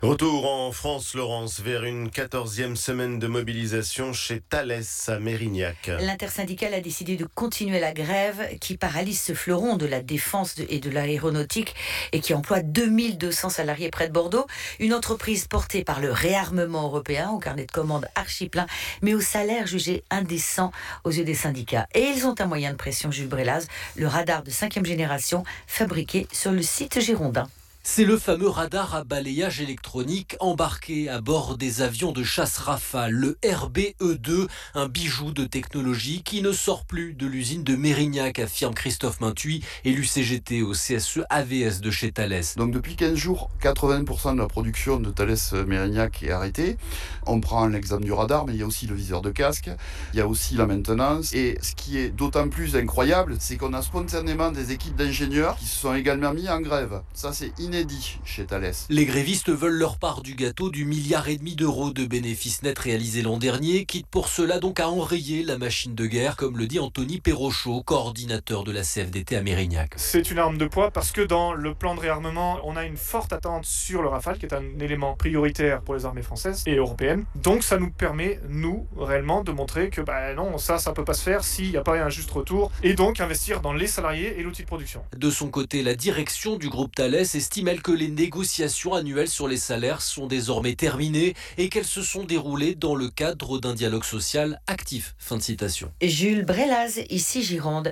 Retour en France, Laurence, vers une 14e semaine de mobilisation chez Thales à Mérignac. L'intersyndicale a décidé de continuer la grève qui paralyse ce fleuron de la défense et de l'aéronautique et qui emploie 2200 salariés près de Bordeaux. Une entreprise portée par le réarmement européen, au carnet de commandes archi plein, mais au salaire jugé indécent aux yeux des syndicats. Et ils ont un moyen de pression, Jules Brélaz, le radar de 5e génération fabriqué sur le site girondin. C'est le fameux radar à balayage électronique embarqué à bord des avions de chasse Rafale, le RBE2, un bijou de technologie qui ne sort plus de l'usine de Mérignac, affirme Christophe Mintuy, élu CGT au CSE AVS de chez Thales. Donc depuis 15 jours, 80% de la production de Thales Mérignac est arrêtée. On prend l'exemple du radar, mais il y a aussi le viseur de casque, il y a aussi la maintenance. Et ce qui est d'autant plus incroyable, c'est qu'on a spontanément des équipes d'ingénieurs qui se sont également mis en grève. Ça, c'est inédit chez Thales. Les grévistes veulent leur part du gâteau du 1,5 milliard d'euros de bénéfices nets réalisés l'an dernier, quitte pour cela donc à enrayer la machine de guerre, comme le dit Anthony Perrochot, coordinateur de la CFDT à Mérignac. C'est une arme de poids parce que dans le plan de réarmement, on a une forte attente sur le Rafale, qui est un élément prioritaire pour les armées françaises et européennes. Donc ça nous permet, nous, réellement, de montrer que non, ça peut pas se faire s'il n'y a pas un juste retour, et donc investir dans les salariés et l'outil de production. De son côté, la direction du groupe Thales estime que les négociations annuelles sur les salaires sont désormais terminées et qu'elles se sont déroulées dans le cadre d'un dialogue social actif. Fin de citation. Jules Brélaz, ici Gironde.